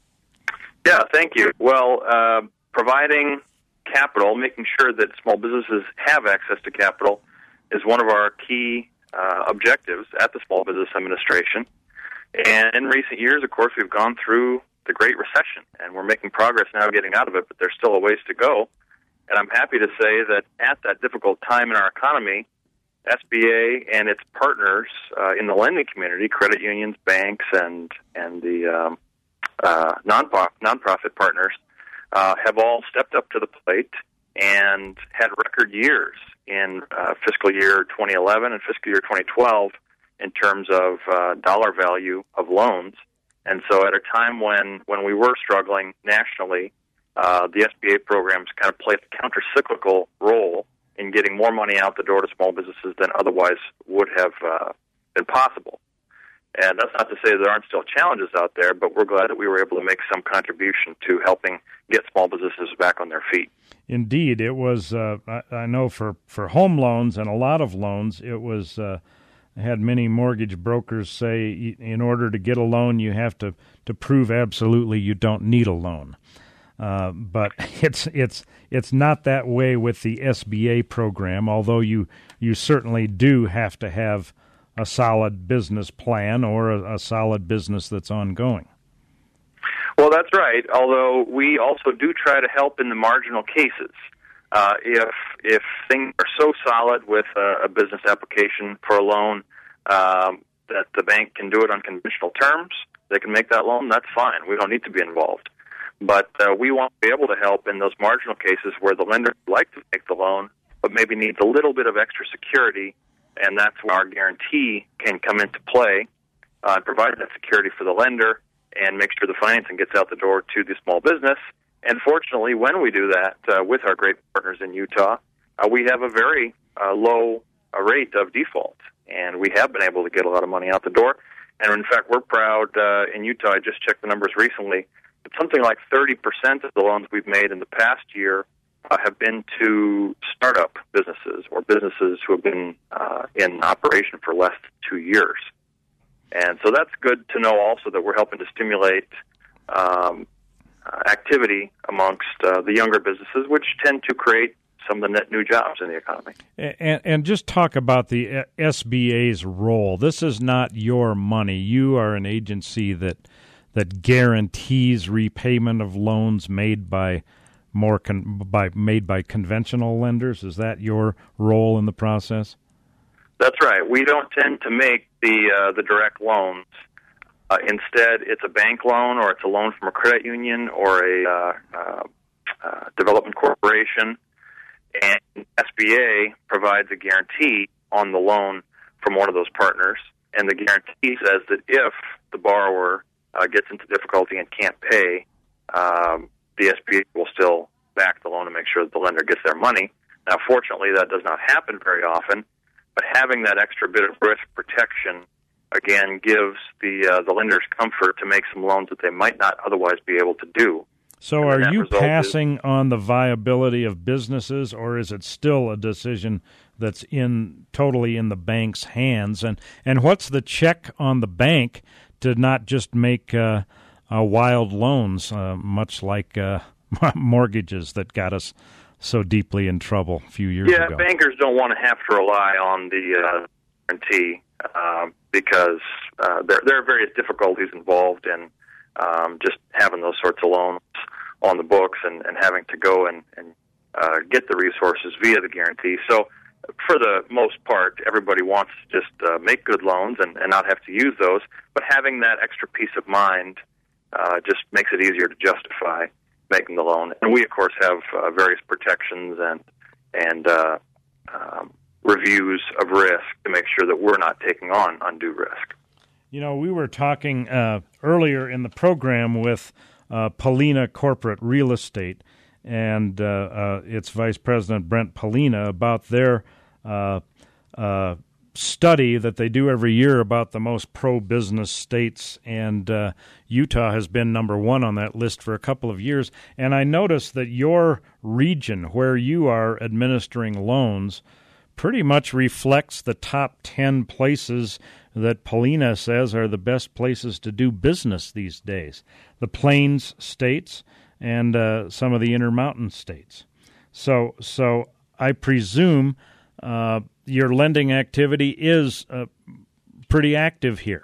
Yeah, thank you. Well, uh, providing capital, making sure that small businesses have access to capital is one of our key uh, objectives at the Small Business Administration. And in recent years, of course, we've gone through the Great Recession, and we're making progress now getting out of it, but there's still a ways to go. And I'm happy to say that at that difficult time in our economy, S B A and its partners uh, in the lending community, credit unions, banks, and and the um, uh, non-profit, non-profit partners, uh, have all stepped up to the plate and had record years in uh, fiscal year twenty eleven and fiscal year twenty twelve in terms of uh, dollar value of loans. And so at a time when, when we were struggling nationally, Uh, the S B A programs kind of play a counter-cyclical role in getting more money out the door to small businesses than otherwise would have uh, been possible. And that's not to say there aren't still challenges out there, but we're glad that we were able to make some contribution to helping get small businesses back on their feet. Indeed, it was, uh, I, I know for, for home loans and a lot of loans, it was, uh, I had many mortgage brokers say in order to get a loan, you have to, to prove absolutely you don't need a loan. Uh, but it's it's it's not that way with the S B A program, although you, you certainly do have to have a solid business plan or a, a solid business that's ongoing. Well, that's right, although we also do try to help in the marginal cases. Uh, if if things are so solid with a, a business application for a loan um, that the bank can do it on conventional terms, they can make that loan, that's fine. We don't need to be involved. But uh, we want to be able to help in those marginal cases where the lender would like to make the loan, but maybe needs a little bit of extra security, and that's where our guarantee can come into play, uh, provide that security for the lender, and make sure the financing gets out the door to the small business. And fortunately, when we do that uh, with our great partners in Utah, uh, we have a very uh, low uh, rate of default, and we have been able to get a lot of money out the door. And in fact, we're proud uh, in Utah, I just checked the numbers recently, but something like thirty percent of the loans we've made in the past year uh, have been to startup businesses or businesses who have been uh, in operation for less than two years. And so that's good to know also that we're helping to stimulate um, uh, activity amongst uh, the younger businesses, which tend to create some of the net new jobs in the economy. And, and just talk about the S B A's role. This is not your money. You are an agency that that guarantees repayment of loans made by more con- by made by conventional lenders. Is that your role in the process? That's right. We don't tend to make the uh, the direct loans. Uh, instead, it's a bank loan, or it's a loan from a credit union, or a uh, uh, uh, development corporation, and S B A provides a guarantee on the loan from one of those partners, and the guarantee says that if the borrower uh, gets into difficulty and can't pay, um, the S B A will still back the loan and make sure that the lender gets their money. Now, fortunately, that does not happen very often, but having that extra bit of risk protection, again, gives the uh, the lenders comfort to make some loans that they might not otherwise be able to do. So are you passing is, on the viability of businesses, or is it still a decision that's in totally in the bank's hands? And and what's the check on the bank to not just make uh, uh, wild loans, uh, much like uh, mortgages that got us so deeply in trouble a few years yeah, ago. Yeah, bankers don't want to have to rely on the uh, guarantee uh, because uh, there, there are various difficulties involved in um, just having those sorts of loans on the books and, and having to go and, and uh, get the resources via the guarantee. So for the most part, everybody wants to just uh, make good loans and, and not have to use those, but having that extra peace of mind uh, just makes it easier to justify making the loan. And we, of course, have uh, various protections and and uh, um, reviews of risk to make sure that we're not taking on undue risk. You know, we were talking uh, earlier in the program with uh, Polina Corporate Real Estate and uh, uh, its Vice President, Brent Polina, about their uh, uh, study that they do every year about the most pro-business states, and uh, Utah has been number one on that list for a couple of years. And I noticed that your region, where you are administering loans, pretty much reflects the top ten places that Polina says are the best places to do business these days. The Plains states and uh, some of the Intermountain states. So, so I presume uh, your lending activity is uh, pretty active here.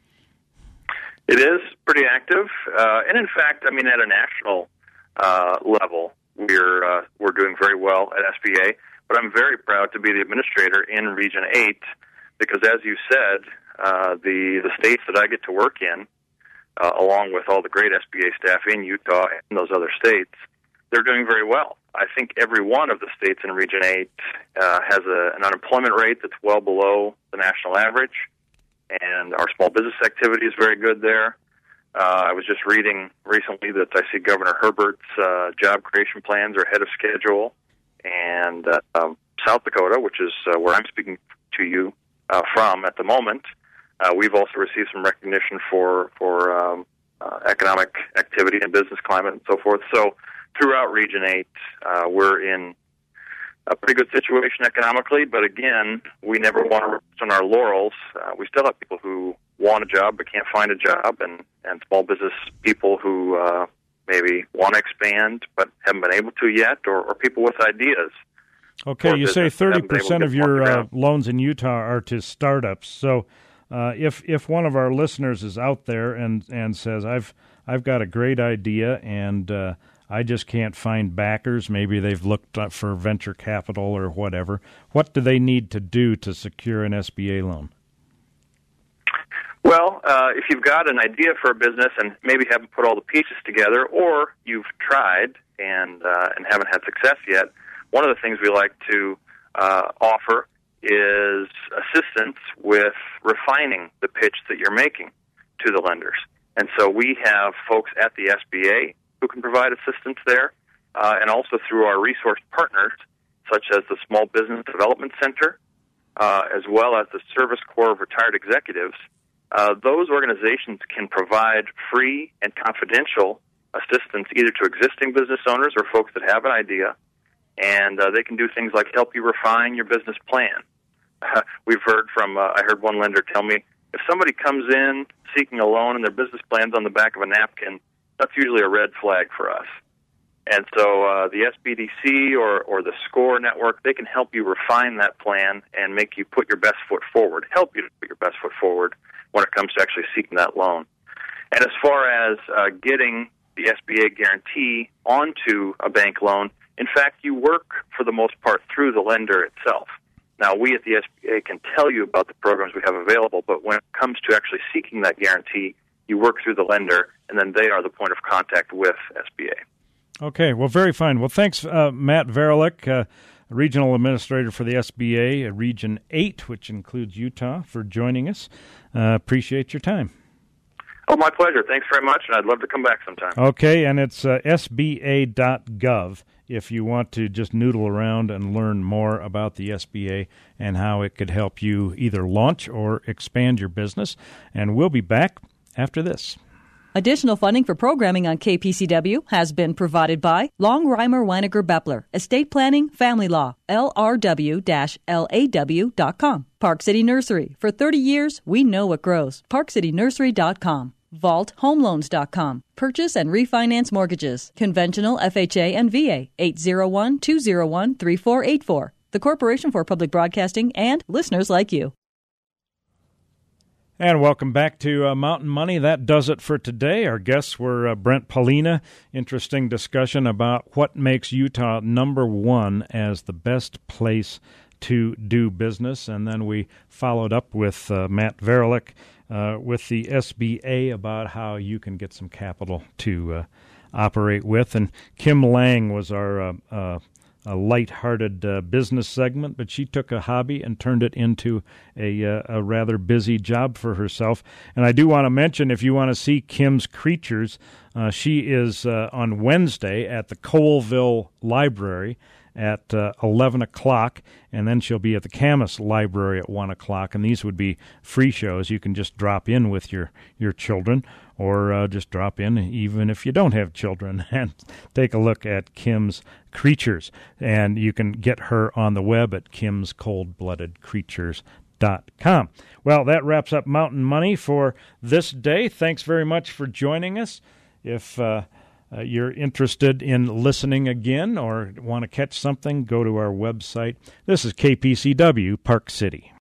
It is pretty active, uh, and in fact, I mean, at a national uh, level, we're uh, we're doing very well at S B A. But I'm very proud to be the administrator in Region eight because, as you said, uh, the the states that I get to work in, uh, along with all the great S B A staff in Utah and those other states, they're doing very well. I think every one of the states in Region eight uh, has a, an unemployment rate that's well below the national average, and our small business activity is very good there. Uh, I was just reading recently that I see Governor Herbert's uh, job creation plans are ahead of schedule, and uh, um, South Dakota, which is uh, where I'm speaking to you uh, from at the moment, uh, we've also received some recognition for, for um, uh, economic activity and business climate and so forth. So throughout Region eight, uh, we're in a pretty good situation economically, but again, we never want to rest on our laurels. Uh, we still have people who want a job but can't find a job, and, and small business people who uh, maybe want to expand but haven't been able to yet, or, or people with ideas. Okay, you say thirty percent of your uh, loans in Utah are to startups. So uh, if if one of our listeners is out there and, and says, I've I've got a great idea and uh, I just can't find backers, maybe they've looked up for venture capital or whatever, what do they need to do to secure an S B A loan? Well, uh, if you've got an idea for a business and maybe haven't put all the pieces together, or you've tried and uh, and haven't had success yet, one of the things we like to uh, offer is assistance with refining the pitch that you're making to the lenders. And so we have folks at the S B A who can provide assistance there, uh, and also through our resource partners, such as the Small Business Development Center, uh, as well as the Service Corps of Retired Executives. Uh, those organizations can provide free and confidential assistance either to existing business owners or folks that have an idea, and uh, they can do things like help you refine your business plan. Uh, we've heard from, uh, I heard one lender tell me, if somebody comes in seeking a loan and their business plan's on the back of a napkin, that's usually a red flag for us. And so uh, the S B D C or, or the SCORE network, they can help you refine that plan and make you put your best foot forward, help you to put your best foot forward when it comes to actually seeking that loan. And as far as uh, getting the S B A guarantee onto a bank loan, in fact, you work for the most part through the lender itself. Now, we at the S B A can tell you about the programs we have available, but when it comes to actually seeking that guarantee, you work through the lender, and then they are the point of contact with S B A. Okay, well, very fine. Well, thanks, uh, Matt Verlick, uh, Regional Administrator for the S B A, uh, Region eight, which includes Utah, for joining us. Uh, appreciate your time. Oh, my pleasure. Thanks very much, and I'd love to come back sometime. Okay, and it's uh, S B A dot gov if you want to just noodle around and learn more about the S B A and how it could help you either launch or expand your business. And we'll be back after this. Additional funding for programming on K P C W has been provided by Longheimer Weiniger Beppler, Estate Planning, Family Law, L R W L A W dot com. Park City Nursery. For thirty years, we know what grows. Park City Nursery dot com. vault home loans dot com. Purchase and refinance mortgages. Conventional, F H A, and V A. eight zero one, two zero one, three four eight four. The Corporation for Public Broadcasting and listeners like you. And welcome back to uh, Mountain Money. That does it for today. Our guests were uh, Brent Paulina. Interesting discussion about what makes Utah number one as the best place to do business. And then we followed up with uh, Matt Verlick uh, with the S B A about how you can get some capital to uh, operate with. And Kim Lang was our uh, uh, a light-hearted uh, business segment, but she took a hobby and turned it into a, uh, a rather busy job for herself. And I do want to mention, if you want to see Kim's Creatures, uh, she is uh, on Wednesday at the Colville Library at uh, eleven o'clock, and then she'll be at the Camas Library at one o'clock, and these would be free shows. You can just drop in with your, your children, or uh, just drop in even if you don't have children and take a look at Kim's Creatures. And you can get her on the web at kims cold blooded creatures dot com. Well, that wraps up Mountain Money for this day. Thanks very much for joining us. If uh, uh, you're interested in listening again or want to catch something, go to our website. This is K P C W, Park City.